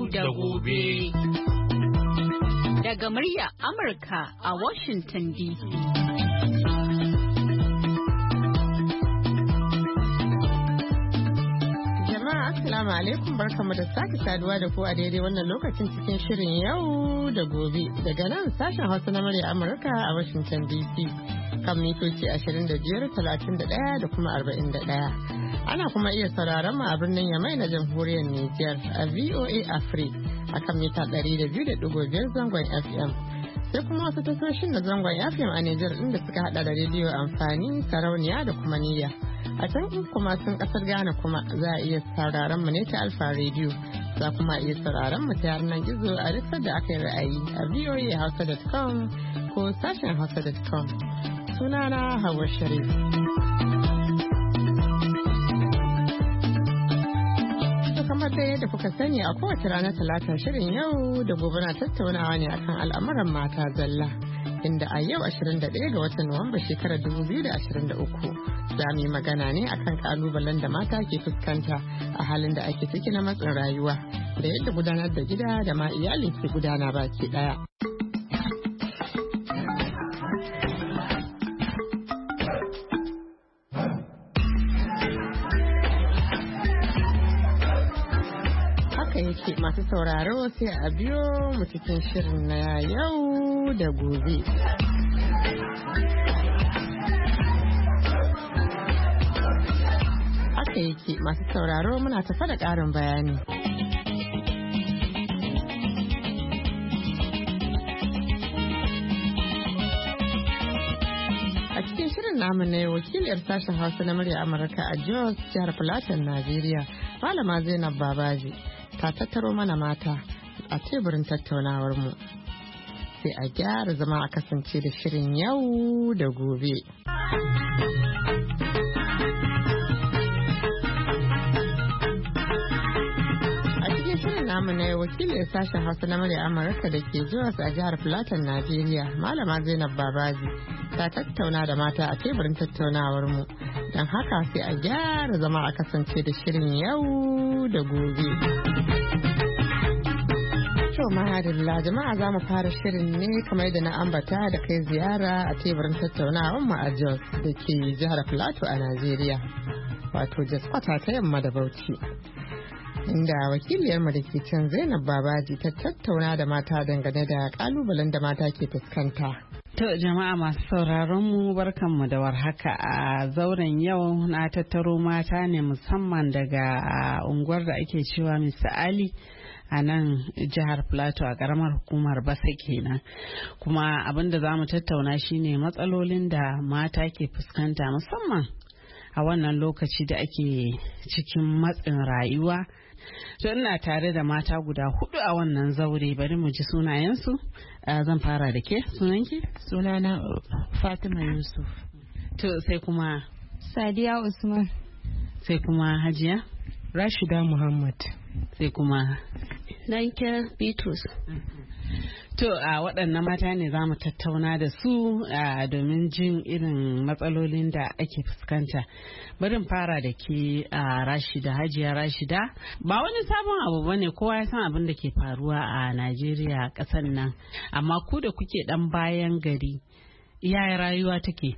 da gobe. Daga murya Amurka a Washington DC. Assalamu alaikum, barkamu da sake saduwa da ku a daidai wannan lokacin cikin shirin yau da gobe daga nan sashen Hausa na murya Amurka a Washington DC kan mitoci 25, 31 da kuma 41. Ana kuma iya sauraron mu a birnin Yamai na jamhuriyar Nijar a VOA Africa a kan mita 200.5 zangon FM. Sai kuma wasu tasoshin na zangon FM a Nijar inda suka hada da rediyo amfani, sarauniya da kuma niyya. A can kuma sun kasar Ghana kuma za a iya sauraron mu ne ta Alfa Radio. Za kuma iya sauraron mu ta yanar gizo a duk da aka yi ra'ayi a voahausa.com ko sashen hausa.com. Sunana Hauwa Sharif. Kamar da yadda kuka sani a kowace ranar Talata shirin yau da gobe na tattaunawa ne akan al'amuran mata zalla. Inda a yau 21 ga watan Nuwamba shekarar 2023 za mu yi magana ne akan kalubalen da mata ke fuskanta a halin da ake ciki na matsin rayuwa da yadda gudanar da gida da ma iyalin ke gudana baki daya. Haka yake masu sauraro sai a biyo mu cikin shirin na yau da gobe. Haka yake masu sauraro muna tafa da ƙarin bayani. A cikin shirin namu ne wakiliyar sashen Hausa na murya Amurka a Jos jihar Plateau, Najeriya, Malama Zainab Babaji ta tattaro mana mata a teburin tattaunawar mu. Sai a gyara zama a kasance da shirin yau da gobe. Namu na wakilin sashen Hausa na murya Amurka da ke zuwa a jihar Plateau, Najeriya, Malama Zainab Babaji ta tattauna da mata a teburin tattaunawar mu. Don haka sai a gyara zama a kasance da shirin yau da gobe. To mahadalla jama'a za mu fara shirin ne kamar da na ambata da kai ziyara a teburin tattaunawar mu a Jos da ke jihar Plateau a Najeriya. Wato Jos kwata ta yamma da Bauchi. Inda wakiliyarmu da ke can Zainab Babaji ta tattauna da mata dangane da kalubalen da mata ke fuskanta. To jama'a masu sauraron mu barkanmu da warhaka a zauren yau na tattaro mata ne musamman daga unguwar da ake cewa Mr. Ali a nan jihar Plateau a karamar hukumar Basa kenan. Kuma abinda za mu tattauna shine matsalolin da mata ke fuskanta musamman a wannan lokaci da ake cikin matsin rayuwa. To ina tare da mata guda 4 a wannan zaure, bari mu ji sunayensu. Zan fara da ke, sunanki? Sunana Fatima Yusuf. To sai kuma Sadiya Usman. Sai kuma Hajiya Rashida Muhammad. Sai kuma Lanke Bitrus. To a waɗannan mata ne za mu tattauna da su domin jin irin matsalolin da ake fuskanta. Barin fara da ke Rashida, Hajiya Rashida. Ba wani sabon abu ba ne, kowa ya san abin da ke faruwa a Najeriya ƙasar nan. Amma ku da kuke ɗan bayan gari, yaya rayuwa take?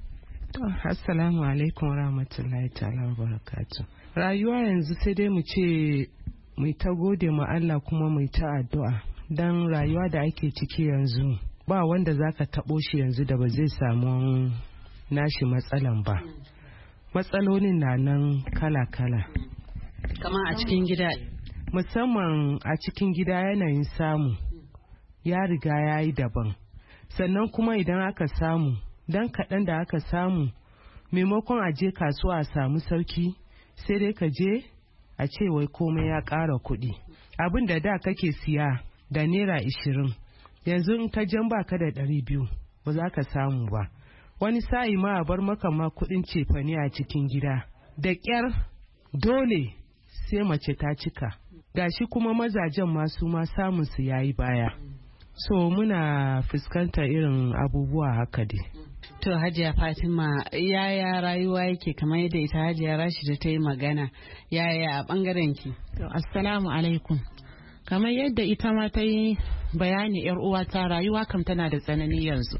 Assalamu alaikum wa rahmatullahi ta'ala wa barakatuh. Rayuwa yanzu sai dai mu ce mu ta gode ma Allah kuma mu ta addu'a. Dan rayuwa da ake ciki yanzu ba wanda zaka tabo shi yanzu da ba zai samu nashi matsalan ba. Matsalolin na nan kala-kala. Kamar a cikin gida. Musamman a cikin gida yanayin samu ya riga ya yi daban. Sannan kuma idan aka samu, dan kaɗan da aka samu, maimakon a je kasuwa a samu sauki, sai dai ka je a ce wai komai ya ƙara kuɗi. Abin da kake siya da naira 20 yanzu in ka jan baka da 200 ba za ka samu ba. Wani sa'i ma a bar maka ma kudin cefane a cikin gida da ƙyar dole sai mace ta cika. Gashi kuma mazajen masu ma samun su yayi baya. So muna fuskantar irin abubuwa haka dai. To Hajiya Fatima, yaya rayuwa yake kamar yadda ita Hajiya Rashida ta yi magana, yaya a bangaren ki? To assalamu alaikum. kamar yadda ita ma ta yi bayani yar uwa ta rayuwa kam tana da tsanani yanzu.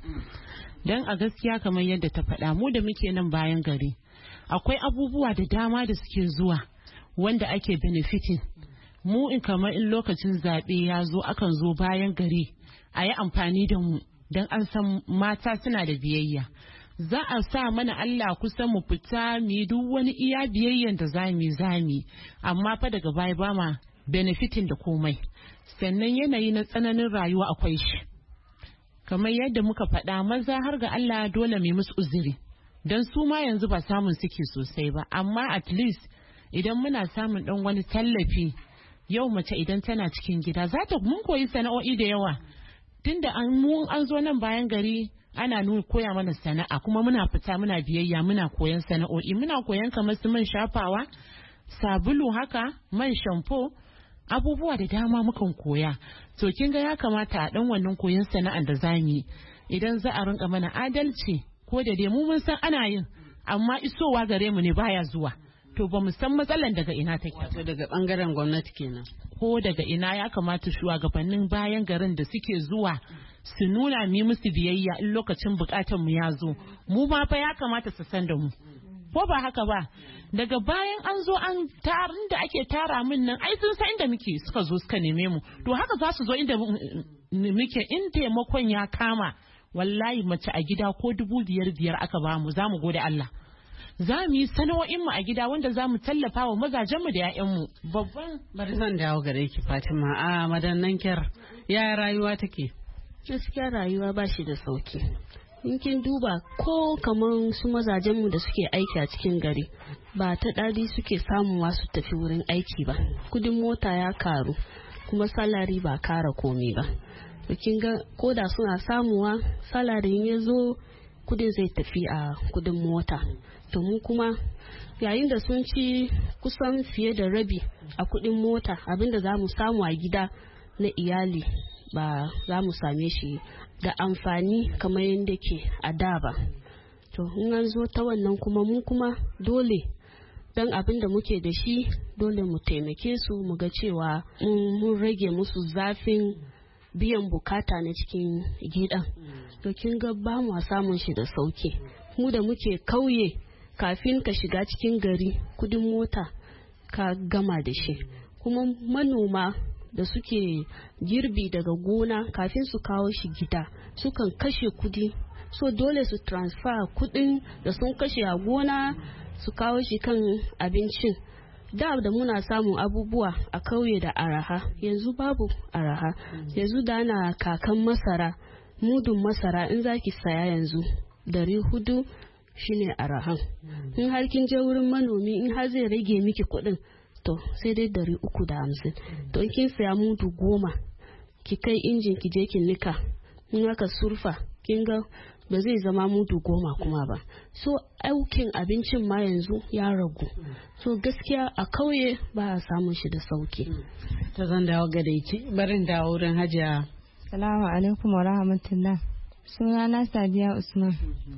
Dan a gaskiya kamar yadda ta faɗa mu da muke nan bayan gari akwai abubuwa da dama da suke zuwa wanda ake benefiting. Mu in kamar in lokacin zaɓe ya zo akan zo bayan gari a yi amfani da mu don an san mata suna da biyayya. Za a sa mana Allah kusan mu fita mu yi duk wani iya biyayyan da zami amma fa daga baya ba ma benefiting da komai. Sannan yanayi na tsananin rayuwa akwai shi. Kamar yadda muka faɗa maza har ga Allah dole mu musu uzuri don su ma yanzu ba samun suke sosai ba, amma at least idan muna samun ɗan wani tallafi yau mace idan tana cikin gida za ta mun koyi sana'o'i da yawa tunda an zo nan bayan gari ana koya mana sana'a kuma muna fita muna biyayya muna koyan sana'o'i muna koyan kamar su man shafawa, sabulu haka, man shampo, abubuwa da dama mukan koya. To kin ga ya kamata a dan wannan koyon sana'ar da zamu yi idan za a rinka mana adalci ko da dai mu mun san ana yin amma isowa gare mu ne baya zuwa. To ba mu san matsalan daga ina take. Wato daga bangaren gwamnati kenan. Ko daga ina ya kamata shugabannin bayan garin da suke zuwa su nuna mi musu biyayya in lokacin bukatun mu ya zo. Mu ma fa ya kamata su san da mu. Ko ba haka ba daga bayan an zo an tarin da ake tara min nan ai sun san inda muke suka zo suka neme mu to haka za su zo inda muke in taimakon ya kama wallahi mace a gida ko 5,500 aka ba mu za mu gode Allah za mu yi sana'o'in mu a gida wanda za mu tallafa wa mazajen mu da 'ya'yan mu. Babban bari zan dawo gare ki Fatima a madannan kyar ya rayuwa take. Gaskiya rayuwa ba shi da sauki. In kin duba ko kaman su mazajenmu da suke aiki a cikin gari ba ta ɗari suke samuwa su tafi wurin aiki ba. Kudin mota ya karu kuma salari ba kara komi ba. Kin ga ko da suna samuwa salarin ya zo kudin zai tafi a kudin mota. To mu kuma yayin da sun ci kusan fiye da rabi a kudin mota abinda za mu samu a gida na iyali ba za mu same shi da amfani kamar yadda ke a da ba. To in an zo ta wannan kuma mu kuma dole don abin da muke da shi dole mu taimake su mu ga cewa mun rage musu zafin biyan bukata na cikin gidan. To kin ga ba mu samun shi da sauki. Mu da muke kauye kafin ka shiga cikin gari kudin mota ka gama da shi. Kuma manoma da suke girbi daga gona kafin su kawo shi gida sukan kashe kudi so dole su transfer kudin da sun kashe a gona su kawo shi kan abincin. Da muna samun abubuwa a kauye da araha yanzu babu araha. Yanzu da ana kakan masara mudun masara in zaki saya yanzu 400 shine arahan. In har kin je wurin manomi in har zai rage miki kudin to sai dai 350. To in kin saya mudu 10 ki kai injin ki je ki nika in aka surfa kin ga ba zai zama mudu 10 kuma ba. So aukin abincin ma yanzu ya ragu. So gaskiya a kauye ba a samun shi da sauki. Ta zan dawo ga ki barin dawo wurin Hajiya. Assalamu alaikum wa rahmatullah. Sunana Sadiya Usman.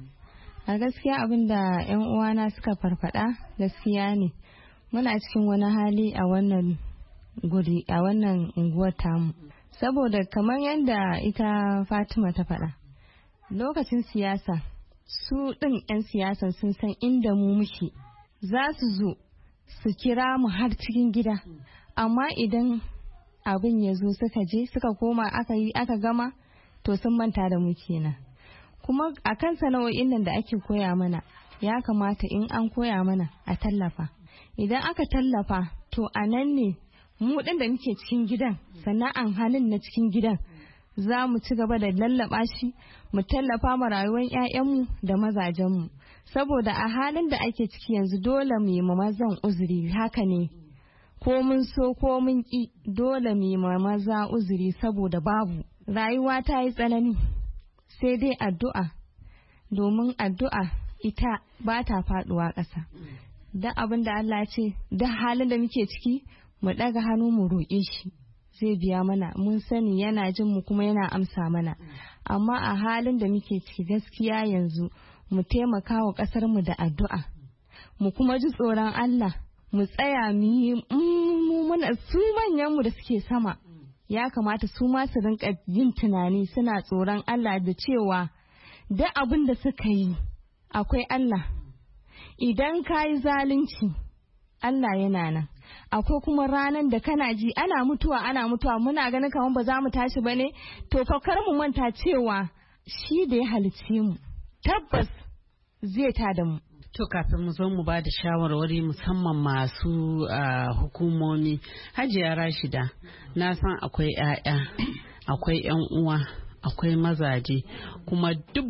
A gaskiya abinda 'yan uwana suka farfada gaskiya ne. Muna cikin wani hali a wannan guri a wannan unguwar tamu saboda kamar yadda ita Fatima ta faɗa lokacin siyasa su ɗin 'yan siyasan sun san inda mu muke za su zo su kira mu har cikin gida amma idan abin ya zo suka je suka koma aka gama to sun manta da mu kenan. Kuma akan sana'o'in nan da ake koya mana ya kamata in an koya mana a tallafa. Idan aka tallafa to a nan ne mu ɗin da muke cikin gidan sana'an hannun na cikin gidan za mu ci gaba da lallaba shi mu tallafa ma rayuwar 'ya'yanmu da mazajenmu saboda a halin da ake ciki yanzu dole mu yi ma mazan uzuri haka ne ko mun so ko mun ki dole mu yi ma maza uzuri saboda babu rayuwa ta yi tsanani sai dai addu'a domin addu'a ita ba ta faduwa ƙasa. Da abin da Allah ce da halin da muke ciki mu ɗaga hannu mu roƙe shi zai biya mana mun sani yana jin mu kuma yana amsa mana amma a halin da muke ciki gaskiya yanzu mu taimaka wa ƙasar mu da addu'a mu kuma ji tsoron Allah mu tsaya mu yi mu muna su manyan mu da suke sama ya kamata su ma su rinka yin tunani suna tsoron Allah da cewa duk abin da suka yi akwai Allah. Idan ka yi zalunci Allah yana nan. Akwai kuma ranar da kana ji ana mutuwa muna ganin kamar ba za mu tashi ba ne, to fa kar mu manta cewa shi da ya halicce mu tabbas zai tada mu. To kafin mu zo mu ba da shawarwari musamman masu hukumomi, Hajiya Rashida, na san akwai 'ya'ya, akwai 'yan uwa, akwai mazaje, kuma duk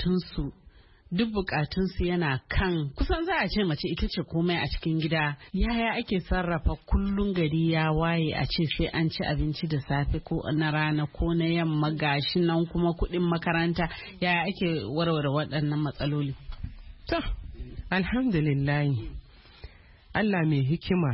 bukatunsu yana kan, kusan za a ce mace ita ce komai a cikin gida. Yaya ake sarrafa kullum gari ya waye a ce sai an ci abinci da safe ko na rana ko na yamma, gashi nan kuma kuɗin makaranta, yaya ake warware waɗannan matsaloli? To, alhamdulillah, Allah mai hikima,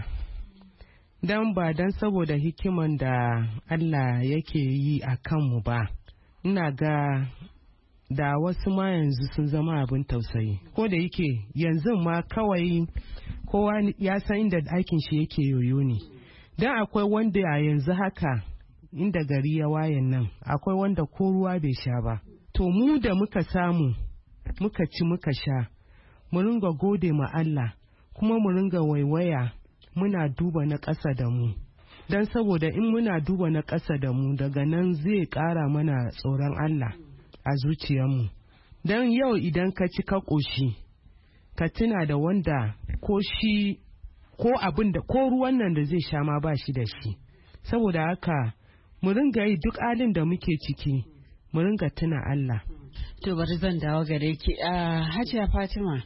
dan ba dan saboda hikiman da Allah yake yi a kanmu ba, ina ga da wasu ma yanzu sun zama abin tausayi. Ko da yake yanzu ma kawai kowa ya san inda aikin shi yake yoyo ne. Dan akwai wanda a yanzu haka inda gari ya wayan nan, akwai wanda ko ruwa bai sha ba. To mu da muka samu, muka ci muka sha, mu ringa gode ma Allah, kuma mu ringa waiwaya muna duba na ƙasa da mu. Dan saboda in muna duba na ƙasa da mu, daga nan zai ƙara mana tsoron Allah a zuciyarmu. Dan yau idan ka ci ka ƙoshi, ka tuna da wanda ko shi ko abin da ko ruwan nan da zai sha ma ba shi da shi. Saboda haka mu ringa yi duk halin da muke ciki, mu ringa tuna Allah. To bari zan dawo gare ki. Hajiya Fatima,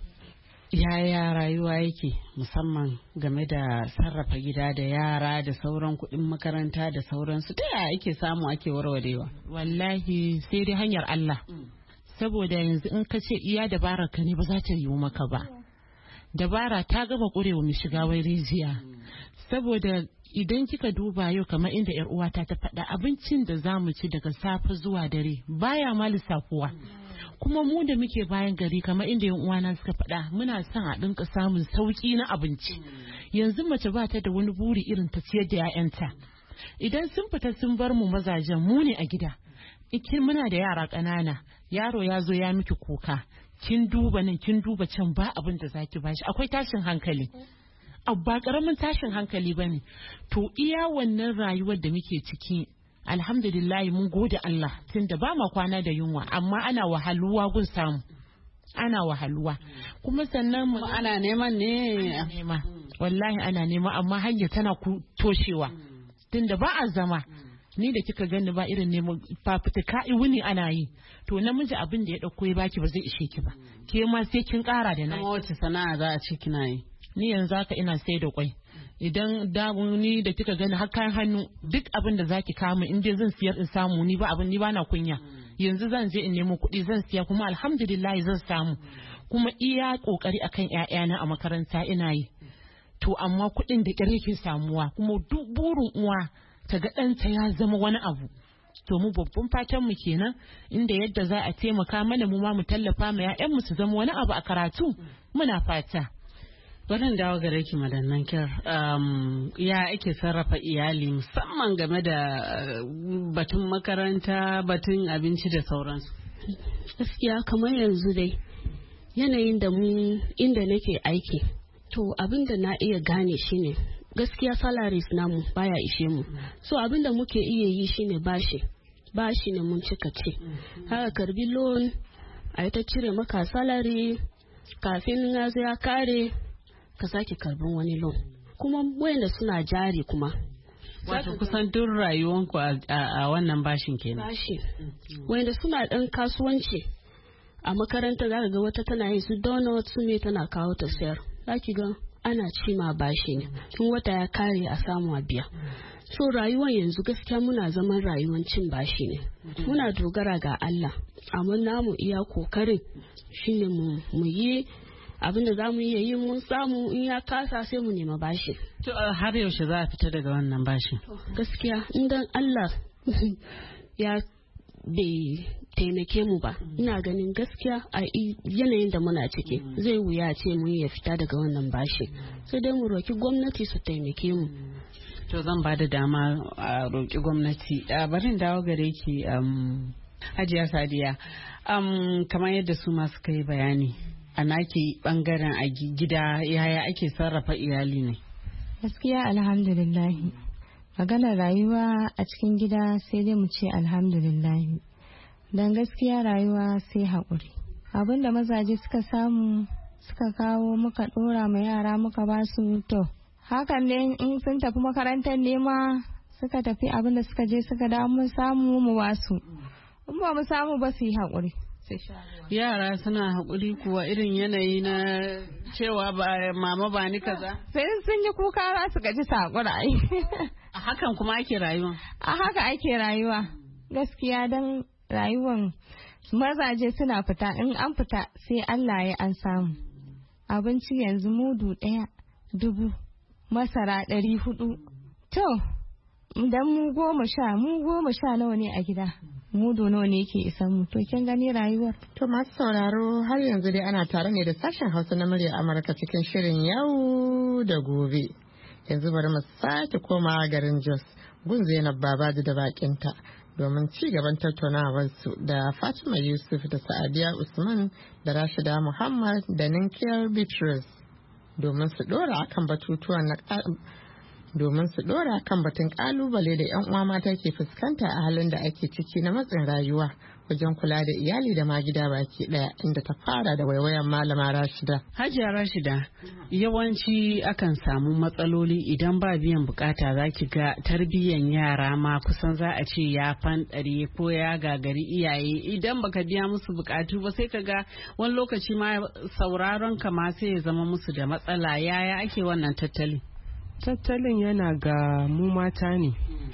yaya rayuwa yake musamman game da sarrafa gida da yara da sauran kuɗin makaranta da sauransu, ta yaya ake samu ake warwarewa? Wallahi sai dai hanyar Allah. Saboda yanzu in ka ce iya dabarar ka ne ba za ta yiwu maka ba. Dabara ta gaba ƙurewa mu shiga wai rijiya. Saboda idan kika duba yau kamar inda yar uwata ta faɗa, abincin da za mu ci daga safe zuwa dare baya ma lissafuwa. Kuma mu da muke bayan gari kamar inda yan uwana suka faɗa, muna son a ɗinka samun sauƙi na abinci. Yanzu mace ba ta da wani buri irin ta ciyar da 'ya'yanta. Idan sun fita sun bar mu mazajen, mu ne a gida. Ikin muna da yara ƙanana, yaro ya zo ya miki kuka, kin duba nan kin duba can, ba abin da zaki bashi, akwai tashin hankali. Ba ƙaramin tashin hankali bane. To iya wannan rayuwar da muke ciki, alhamdulillah mun gode Allah, tunda ba ma kwana da yunwa, amma ana wahaluwa gun samu, ana wahaluwa. Kuma sannan mu ana neman ne, nema wallahi ana nema, amma hanya tana toshewa, tunda ba a zama. Ni da kika gani ba irin neman fafutuka wuni ana yi, to namiji abin da ya dauko ya baki ba zai ishe ki ba, ke ma sai kin kara da nayi. Wace sana'a za a ce kina yi? Ni yanzu haka ina sai da kwai. Idan ni da kika gani har kayan hannu, duk abin da zaki kama in dai zan siyar in samu, ni ba na kunya. Yanzu zan je in nemo kuɗi zan siya, kuma alhamdulillah zan samu. Kuma iya kokari akan ƴaƴana a makaranta ina yi. To amma kuɗin da ƙyar yake samuwa, kuma duk burin uwa ta ga ɗanta ya zama wani abu. To mu babban fatan mu kenan, inda yadda za a taimaka mana mu ma mu tallafa ma ƴaƴan mu su zama wani abu a karatu, muna fata. Wannan dawo gare ki madannan kyar, ya ake sarrafa iyali musamman game da batun makaranta, batun abinci da sauransu? Gaskiya kamar yanzu dai yanayin da mu inda nake aiki, to abin da na iya gane shine gaskiya salaries namu baya ishe mu, so abin da muke iya yi shine bashi ne mun cika ce, haka karbi loan a ta cire maka salary, kafin ya kare ka sake karban wani loan. Kuma wayanda suna jari kuma, wato kusan duk rayuwanku a wannan bashin kenan. Bashi wayanda suna dan kasuwanci a makaranta, za ka ga wata tana yin su donuts su ne tana kawo ta sayar, za ki ga ana ci ma bashi ne, in wata ya kare a samu a biya. So rayuwar yanzu gaskiya muna zaman rayuwar cin bashi ne, muna dogara ga Allah, amma namu iya kokarin shine mu yi abin da za mu iya yi, mun samu, in ya kasa sai mu nema bashi. To har yaushe za a fita daga wannan bashi? Gaskiya idan Allah ya bai taimake mu ba, ina ganin gaskiya a yanayin da muna ciki zai wuya ce mun ya fita daga wannan bashi, sai dai mu roki gwamnati su taimake mu. To zan ba da dama a roƙi gwamnati. Barin dawo gare ki Hajiya Sadiya. Kamar yadda su masu kai bayani a naki bangaren a gida yaya ake sarrafa iyali ne? Gaskiya alhamdulillahi. Maganar rayuwa a cikin gida sai dai mu ce alhamdulillahi. Don gaskiya rayuwa sai haƙuri. Abin da mazaje suka samu suka kawo muka ɗora ma yara muka ba su to. Hakan ne in sun tafi makarantar nema suka tafi abin da suka je suka dawo mun samu mu ba su. In ba mu samu ba su yi haƙuri. Yara suna haƙuri kuwa irin yanayi na cewa ba mama ba ni kaza. Sai sun yi kuka za su gaji haƙura ai. A hakan kuma ake rayuwa. A haka ake rayuwa. Gaskiya don rayuwan mazaje suna fita in an fita sai Allah ya an samu. Abinci yanzu mudu 1,000 masara 400. To, idan mu 10 nawa ne a gida. Mudu nawa ne yake isan mu to kin gani rayuwar. To masu sauraro har yanzu dai ana tare ne da sashen Hausa na murya Amurka cikin shirin yau da gobe. Yanzu bari mu sake komawa garin Jos gun Zainab Babaji da bakinta domin ci gaban tattaunawar su da Fatima Yusuf da Sa'adiya Usman da Rashida Muhammad da Ninkiyar Bitrus domin su dora akan batutuwan na domin su dora kan batun kalubale da 'yan uwa mata ke fuskanta a halin da ake ciki na matsin rayuwa wajen kula da iyali da ma gida baki daya, inda ta fara da waiwayan malama Rashida. Hajiya Rashida, yawanci akan samu matsaloli idan ba biyan bukata zaki ga tarbiyyan yara ma kusan za a ce ya fanɗare ko ya gagari iyaye idan baka biya musu bukatu ba sai ka ga wani lokaci ma sauraron ka ma sai ya zama musu da matsala. Yaya ake wannan tattali? Tattalin yana ga mu mata ne,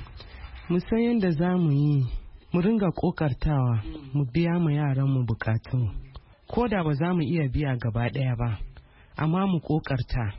mu san yadda za mu yi, mu ringa kokartawa mu biya ma yaran mu bukatun, ko da ba za mu iya biya gaba ɗaya ba, amma mu kokarta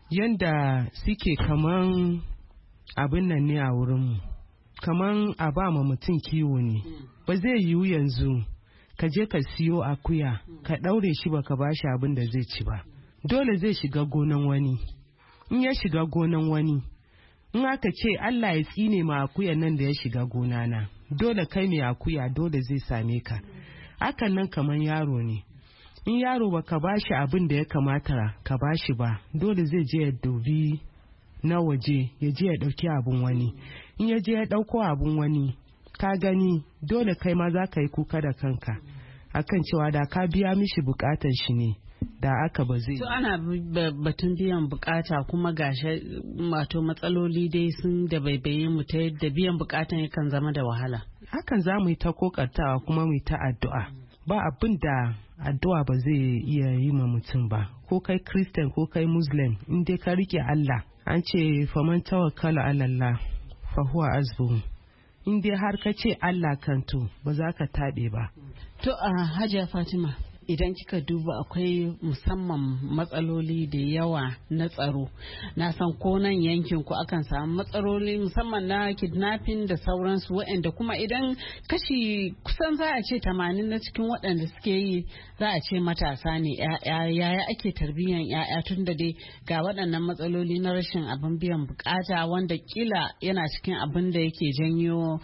yadda suke kaman abin nan ne a wurinmu, kaman a ba ma mutum kiwo ne. Ba zai yiwu yanzu ka je ka siyo akuya ka ɗaure shi baka ba shi abin da zai ci ba, dole zai shiga gonan wani. In ya shiga gonan wani, in aka ce Allah ya tsine ma akuyan nan da ya shiga gonana, dole kai mai akuya dole zai same ka. Hakan nan kaman yaro ne, in yaro baka bashi abin da ya kamata ka bashi ba, dole zai je ya dubi na waje, ya je ya dauki abin wani. In ya je ya dauko abin wani, ka gani dole kai ma za ka yi kuka da kanka akan cewa da ka biya mishi bukatan shi ne da aka ba zai. So ana batun biyan bukata kuma gashi wato matsaloli dai sun da baibaye mu ta yadda biyan bukatan yakan zama da wahala. Hakan za mu yi ta kokartawa kuma mu yi ta addu'a. Ba abin da addu'a ba zai iya yi ma mutum ba, ko kai Christian ko kai Muslim, in dai ka rike Allah. An ce faman tawakkala ala Allah fa huwa azbuhu. In dai har ka ce Allah kanto ba za ka taɓe ba. To a Hajiya Fatima, idan kika duba akwai musamman matsaloli da yawa na tsaro, na san ko nan yankin ku akan samu matsaloli musamman na kidnapping da sauransu, waɗanda kuma idan kashi kusan za a ce 80 na cikin waɗanda suke yi za a ce matasa ne. Yaya ake tarbiyyan 'ya'ya tun da dai ga waɗannan matsaloli na rashin abin biyan bukata wanda kila yana cikin abin da yake janyo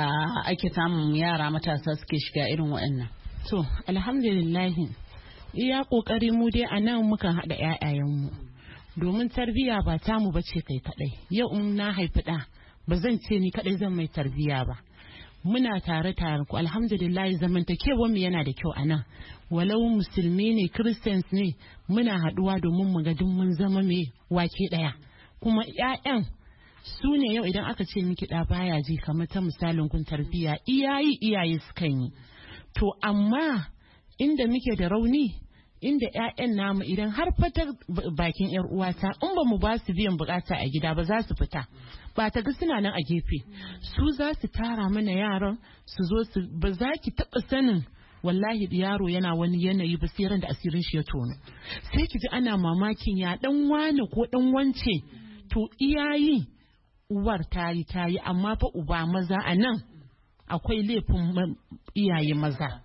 ake samun yara matasa suke shiga irin waɗannan. To, alhamdulillahi, iya ƙoƙari mu dai a nan mukan haɗa ‘ya'yayenmu, domin tarbiyya ba tamu ba ce kai kaɗai. Yau in na haifi ɗa, ba zan ce ni kaɗai zan mai tarbiyya ba. Muna tare ku, alhamdulillahi, zamantakewarmu yana da kyau a nan. Walau musulmi ne, Christians ne, muna haɗuwa domin mu ga duk mun zama mai wake ɗaya. Kuma ‘ya'yan su ne yau idan aka ce miki ɗa baya ji kamar ta misalin kun tarbiyya, iyaye sukan yi. To amma inda muke da rauni, inda 'ya'yan namu idan har fata bakin 'yar uwata in ba mu ba su biyan bukata a gida ba za su fita, ba ta ga suna nan a gefe, su za su tara mana yaran su zo su, ba za ki taɓa sanin wallahi yaro yana wani yanayi ba sai ran da asirin shi ya tono, sai ki ji ana mamakin ya dan wane ko dan wance. To iyayi uwar tayi amma fa uba maza a nan akwai laifin iyaye maza.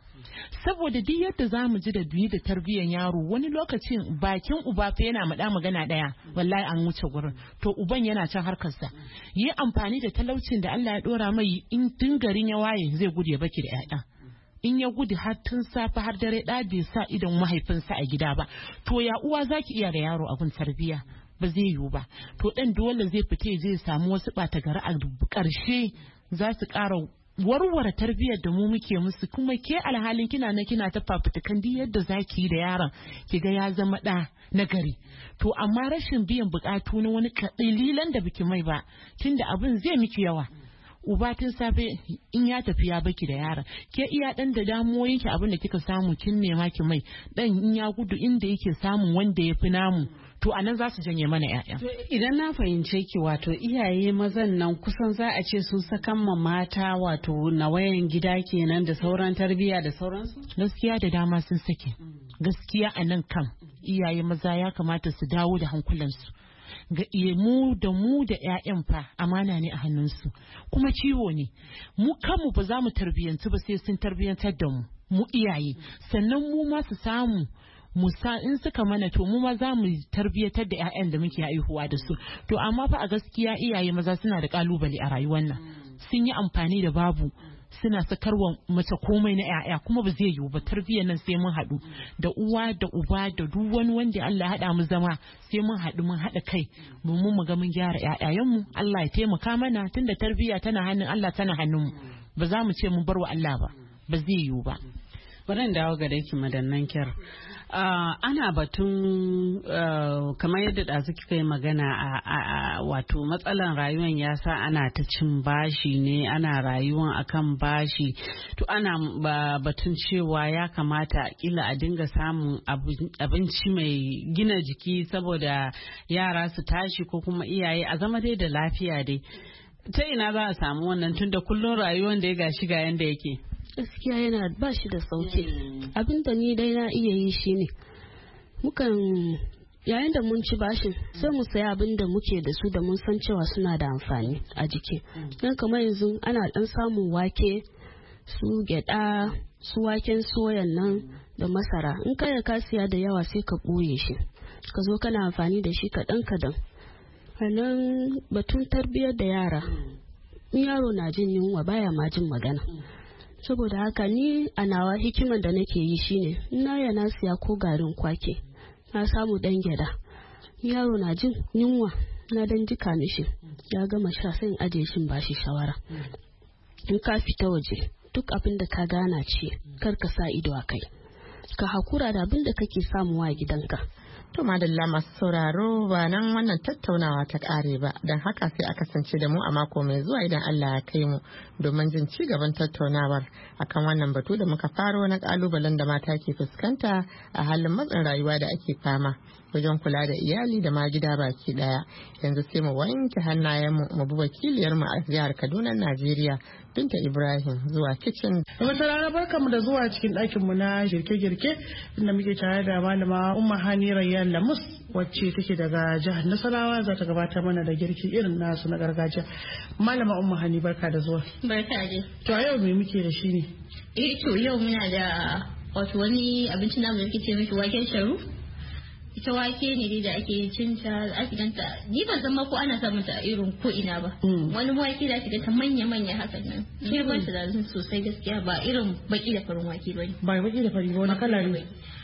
saboda duk yadda za mu ji da biyu da tarbiyyar yaro wani lokacin bakin uba fa yana maɗa magana ɗaya wallahi an wuce gurin to uban yana can harkarsa yi amfani da talaucin da Allah ya ɗora mai in tun garin ya waye zai gudu ya baki da 'ya'ya in ya gudu har tun safe har dare ɗa bai sa idon mahaifinsa a gida ba to ya uwa zaki iya da yaro abin tarbiyya ba zai yiwu ba to ɗan dole zai fita zai samu wasu ɓata gari a ƙarshe za su ƙara warware tarbiyyar da mu muke musu kuma ke alhalin kina ta fafutukan duk yadda zaki yi da yaron ki ga ya zama ɗa na gari to amma rashin biyan buƙatu na wani kalilan da biki mai ba tunda abin zai miki yawa uba tun safe in ya tafi ya baki da yaron ke iya dan da damuwoyin ki abin da kika samu kin nema ki mai dan in ya gudu inda yake samun wanda ya fi namu to anan za su janye mana ƴaƴa. Idan na fahimce ki wato iyaye mazan nan kusan za a ce sun sakan ma mata wato nawayan gida kenan da sauran tarbiyya da sauransu? Gaskiya da dama sun sake. Gaskiya a nan kam iyaye maza ya kamata su dawo da hankulansu. Ga mu da 'ya'yan fa amana ne a hannunsu kuma ciwo ne mu kanmu ba za mu tarbiyyantu ba sai sun tarbiyyantar da mu iyaye sannan mu ma su samu musa in suka mana to mu ma za mu tarbiyyatar da 'ya'yan da muke haihuwa da su to amma fa a gaskiya iyaye maza suna da kalubale a rayuwar nan sun yi amfani da babu suna sakarwa mace komai na 'ya'ya kuma ba zai yiwu ba tarbiyyar nan sai mun haɗu da uwa da uba da duk wani wanda Allah ya haɗa mu zama sai mun haɗu mun haɗa kai domin mu ga mun gyara 'ya'yayenmu Allah ya taimaka mana tunda tarbiyya tana hannun Allah tana hannun mu ba za mu ce mun bar wa Allah ba zai yiwu ba. Bari dawo ga daki madannan kyar. Ana batun kamar yadda ɗazu kika yi magana a wato matsalan rayuwan ya sa ana ta cin bashi ne ana rayuwan akan bashi to ana batun cewa ya kamata kila a dinga samun abinci mai gina jiki saboda yara su tashi ko kuma iyaye a zama dai da lafiya dai ta ina za a samu wannan tunda kullum rayuwan da ya gashi ga yanda yake. Gaskiya yana ba shi da sauki abinda ni dai na iya yi shine mukan yayin da mun ci bashin sai mu saya abin da muke da su da mun san cewa suna da amfani a jiki dan kamar yanzu ana dan samun wake su gyada su waken soyan nan da masara in kai ka siya da yawa sai ka ɓoye shi ka zo kana amfani da shi kaɗan sannan batun tarbiyyar da yara in yaro na jin yunwa baya ma jin magana saboda haka ni a nawa hikimar da nake yi shine ina yana siya ko garin kwake na samu dan gyada yaro na jin yunwa na dan jika mishi ya gama sha sai in aje shi bashi shawara in ka fita waje duk abin da ka gana ce kar ka sa ido a kai ka hakura da abin da kake samuwa a gidanka. To madalla masu sauraro ba nan wannan tattaunawa ta kare ba don haka sai a kasance da mu a mako mai zuwa idan Allah ya kai mu domin jin ci gaban tattaunawar akan wannan batu da muka faro na kalubalen da mata ke fuskanta a halin matsin rayuwa da ake fama wajen kula da iyali da ma gida baki daya. Yanzu sai mu wanke hannayenmu mu bi wakiliyarmu a jihar Kaduna Najeriya Binta Ibrahim zuwa kitchen. Wata rana barkamu da zuwa cikin ɗakinmu na girke-girke inda muke tare da malama Umma Hani Rayyan Lamus wacce take daga jihar Nasarawa za ta gabatar mana da girki irin nasu na gargajiya. Malama Umma Hani barka da zuwa. Barka dai. To a yau me muke da shi ne? To yau muna da wato wani abinci namu da muke ce mishi waken sharu. Ita wake ne dai da ake cin ta ake ganta ni ban san ma ko ana samun ta irin ko ina ba. Wani wake da ake ganta manya hakan nan. Girman ta da sosai gaskiya ba irin baki da farin wake bane. Ba baki da fari ba wani kala ne.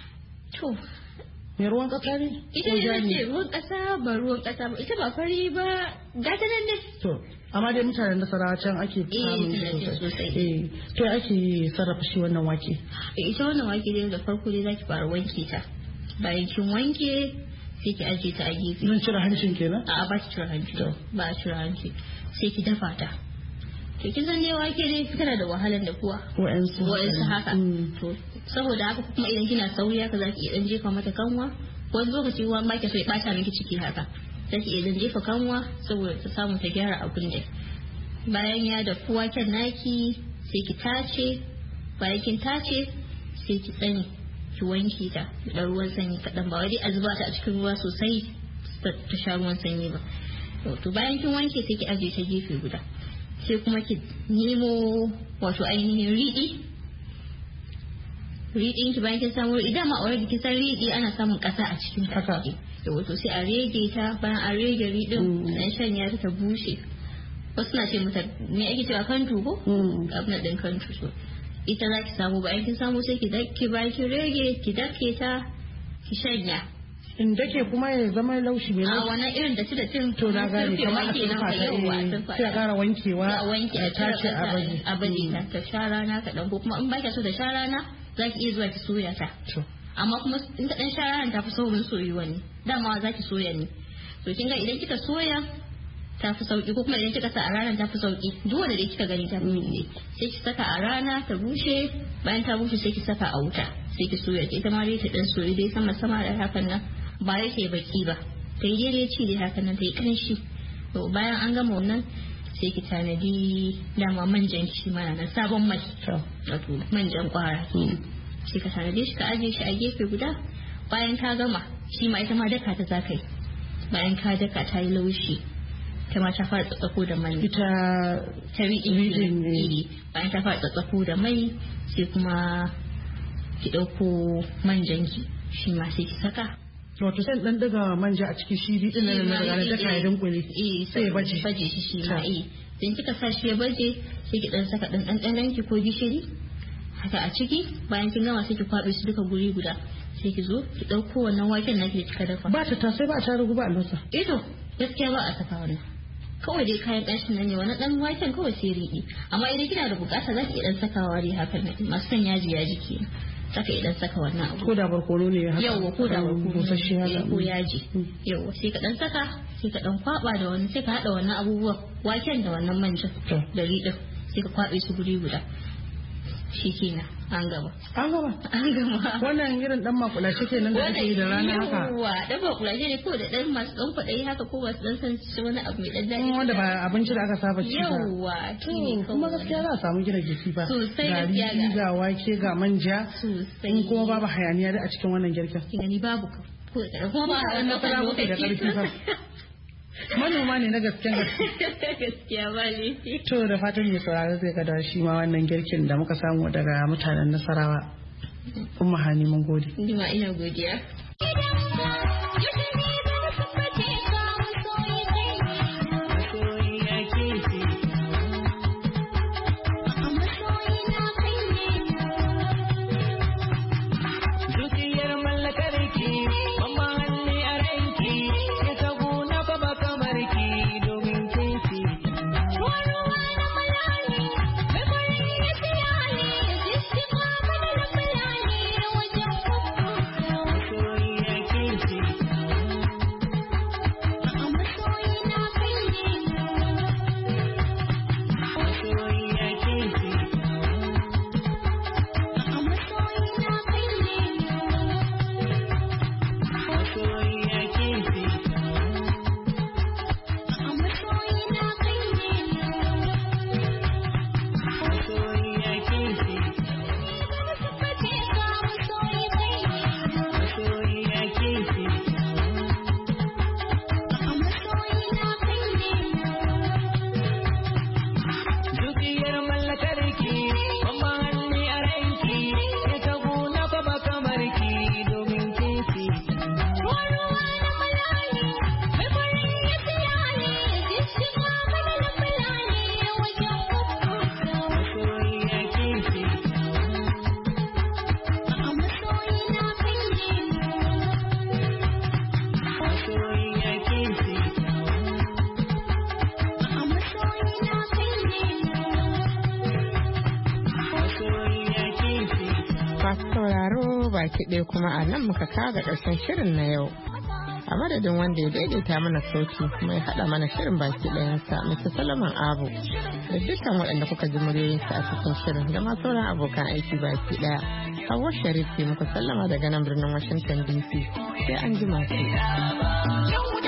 To me ruwan kasa ne? Ita ce ruwan kasa ba ruwan kasa ba ita ba fari ba gata nan dai. To amma dai mutanen Nasarawa can ake samun sosai. To ake sarrafa shi wannan wake. Ita wannan wake dai da farko dai zaki fara wanke ta. Bayan kin wanke sai ki aje ta a gefe. Zan cire hancin kenan? A'a ba ki cire hanci. Ba a cire hanci. Sai ki dafa ta. To kin san dai wake ne tana da wahalan da kuwa. Wa'ansu haka. To saboda haka kuma idan kina sauri haka zaki iya dan jefa mata kanwa. Wani lokaci ruwan ma ke so ya bata miki ciki haka. Sai ki iya dan jefa kanwa saboda ta samu ta gyara abin da. Bayan ya da waken naki sai ki tace. Bayan kin tace sai ki tsani. Ki wanke ta da ruwan sanyi kaɗan ba wai a zuba ta a cikin ruwa sosai ta sha ruwan sanyi ba. To bayan kin wanke sai ki aje ta gefe guda sai kuma ki nemo wato ainihin riɗi riɗin ki bayan kin samu riɗi dama a wurin kin san riɗi ana samun ƙasa a cikin ta da wato sai a rege ta bayan a rege riɗin dan shanya ta bushe wasu na ce mata me ake cewa kantu ko abin din kantu so ita za ki samu bayan kin samu sai ki dake bayan ki rege ki dake ta ki shanya in dake kuma ya zama laushi mai laushi a wannan irin da cin to na gane kamar a turfa sai a ƙara wankewa a wanke a tace a baje ta sha rana kaɗan ko kuma in ba ki so da sha rana za ki iya zuwa ki soya ta amma kuma in ta dan sha rana ta fi saurin soyuwa ne dama za ki soya ne to kin ga idan kika soya ta fi sauki ko kuma idan kika sa a rana ta fi sauki duk wanda dai kika gani ta fi sauki sai ki saka a rana ta bushe bayan ta bushe sai ki saka a wuta sai ki soya ita ma dai ta dan soyi dai sama da hakan nan ba ya ke baki ba ta yi daidai ci dai hakan nan ta yi kanshi to bayan an gama wannan sai ki tanadi dama manjan shi mana na sabon mai wato manjan kwara sai ka tanadi shi ka ajiye shi a gefe guda bayan ka gama shi ma ita ma daka ta zakai bayan ka daka ta yi laushi ta ma ta fara tsatsako da mai ita ta riɗin bayan ta fara tsatsako da mai sai kuma ki ɗauko manjan ki shi ma sai ki saka wato sai dan daga manja a cikin shi riɗin nan na daga daka ya dunkule sai ya baje shi ma idan kika sa shi ya baje sai ki dan saka dan ɗanɗanon ki ko gishiri haka a ciki bayan kin gama sai ki kwaɓe su duka guri guda sai ki zo ki ɗauko wannan waken naki da kika dafa ba ta sai ba a ta rugu ba albasa to gaskiya ba a saka wannan kawai dai kayan ƙanshin nan ne wani ɗan waken kawai sai riɗi amma idan kina da buƙata za ki iya ɗan sakawa dai haka masu son yaji ke saka idan saka wannan abu ko da barkono ne haka yawa ko da barkono ko yaji yawa sai ka dan saka sai ka dan kwaba da wani sai ka hada wannan abubuwan waken da wannan manjan da riɗin sai ka kwabe su guri guda shikenan an gaba wannan irin dan makulashe kenan da ake da rana haka yawa dan makulashe ne ko da dan masu dan kwadayi haka ko masu dan san shi wani abu mai dan daɗi wanda ba abinci da aka saba ci ba yawa kuma gaskiya za a samu gina jiki ba sosai ga wake ga manja in kuma babu hayaniya da a cikin wannan girkin gani babu kuma ba wannan fara muku da karfi ba manoma ne na gasken gaskiya ba ne to da fatan mai sauraro zai ga da shi ma wannan girkin da muka samu daga mutanen Nasarawa Umma Hani mun gode ni ma ina godiya baki ɗaya kuma a nan muka kaga ƙarshen shirin na yau a madadin wanda ya daidaita mana sauti kuma ya haɗa mana shirin baki ɗayansa Mr. Solomon Abu da dukkan waɗanda kuka ji muryoyinsa a cikin shirin da ma sauran abokan aiki baki ɗaya Hawwa Sharif ke muku sallama daga nan birnin Washington DC sai an jima ku.